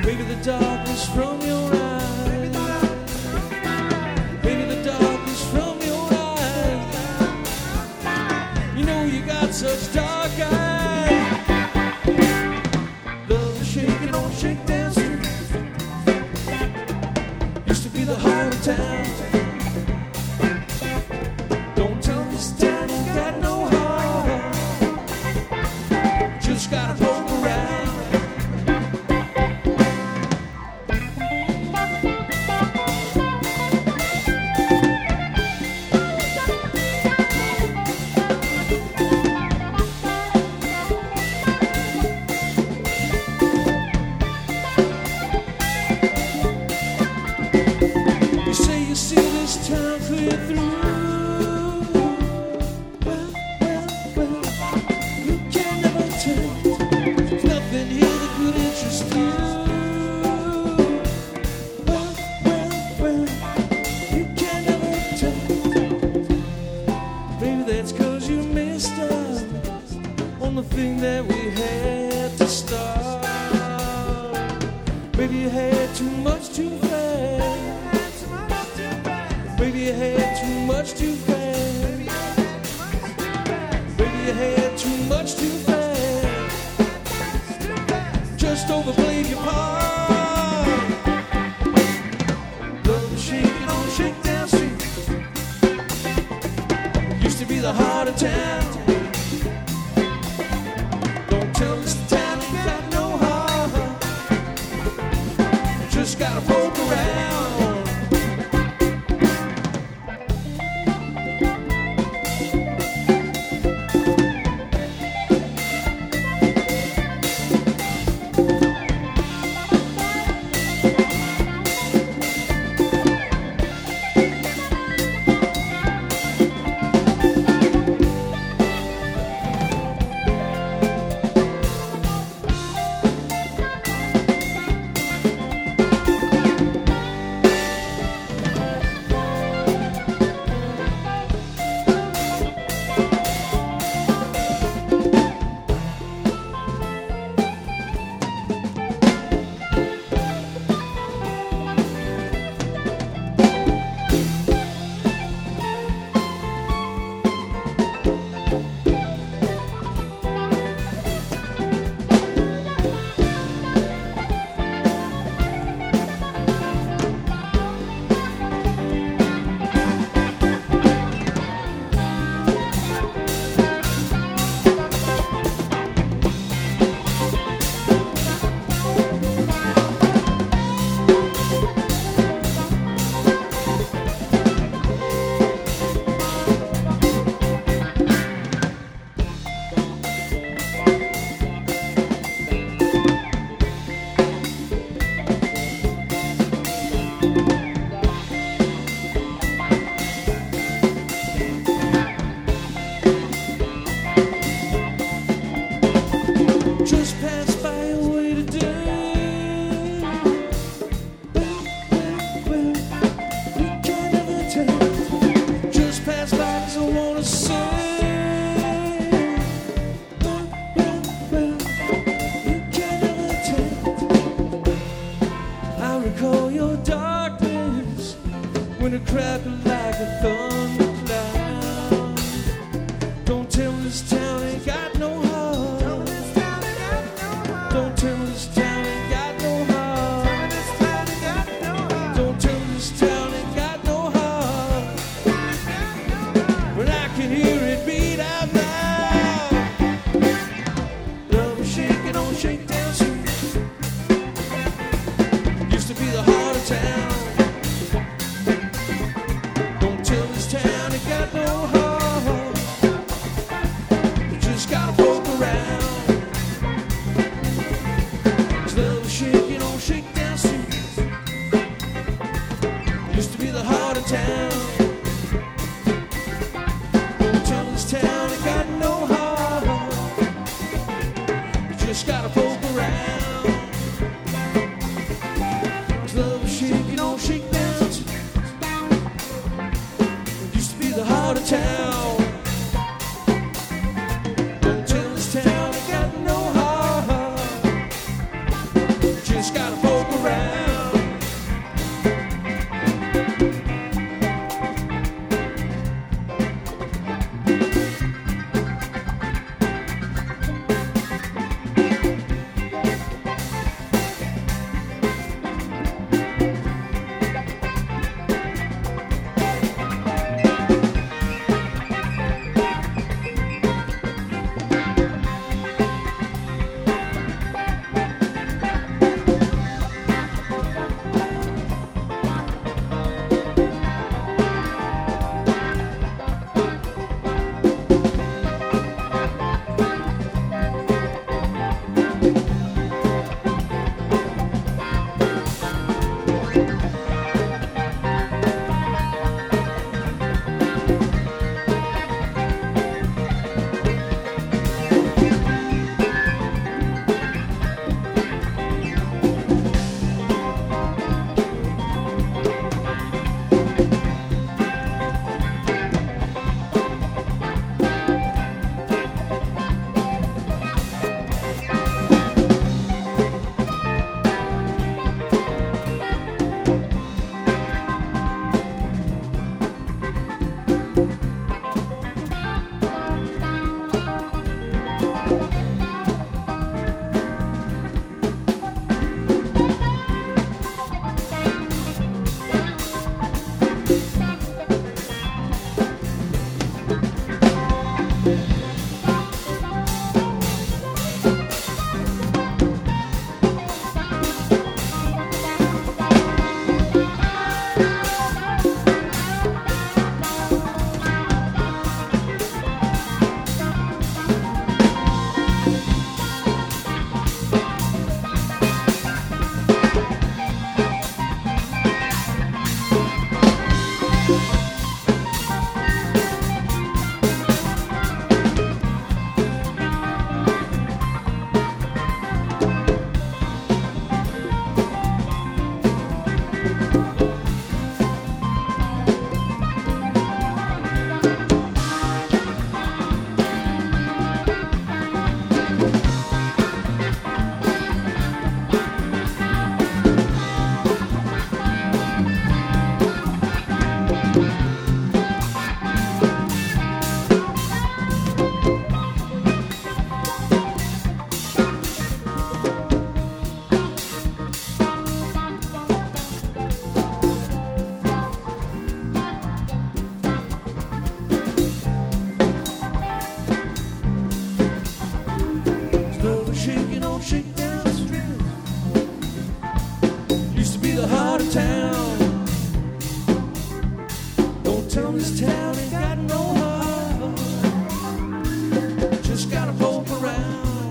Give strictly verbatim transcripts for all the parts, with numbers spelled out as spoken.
Maybe the darkness from your eyes. Maybe the darkness from your eyes. You know you got such dark eyes. Love is shaking on Shakedown Street. Used to be the heart of town. Don't tell me this town ain't got no heart. Just gotta poke around. You say you see this town clear through. Well, well, well, you can never tell. There's nothing here that could interest you. Well, well, well, you can never tell. Maybe that's 'cause you missed out on the thing that we had to start. Maybe you had too much too fast. Maybe you had too much too fast. Maybe you had too much too fast. Just overplayed your part. Love is shaking on Shakedown Street. Used to be the heart of town. Don't tell this town ain't got no heart. Just gotta poke around. Just pass by a way to do. Well, well, well, you can never tell. Just pass by 'cause I wanna say. Well, well, well, you can never tell. I recall your darkness when it crackled like a thundercloud. Don't tell me this town ain't got no heart. Don't tell me this town ain't got no heart. Don't tell me this town ain't got no heart. When I can hear it beat out loud. Love is shaking on Shakedown Street. Used to be the heart of town. Don't tell this town ain't got no heart. You just gotta poke around. Love is shaking on Shakedown Street. Used to be the heart of town. Don't tell this town ain't got no heart. You just gotta poke around. Love is shaking on Shakedown Street. Used to be the heart of town. Don't tell this town ain't got no heart. Just gotta vote. Used to be the heart of town. Don't tell me this town ain't got no heart. Just gotta poke around.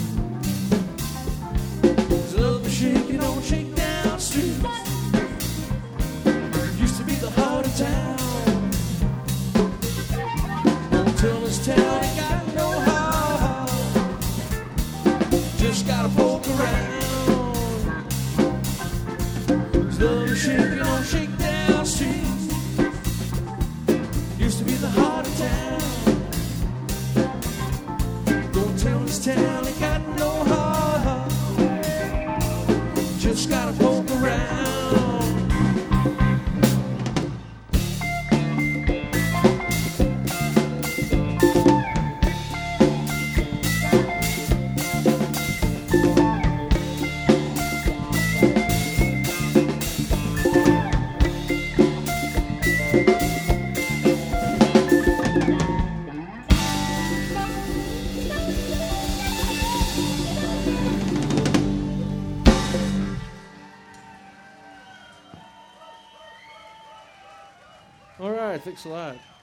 There's love to shake, you don't shake down streets. Used to be the heart of town. Don't tell me this town ain't got no heart. Just gotta poke around. There's love to shake, you don't shake down streets. Used to be the heart of town. Don't tell me this town ain't got no heart. Just gotta poke around. All right, thanks a lot.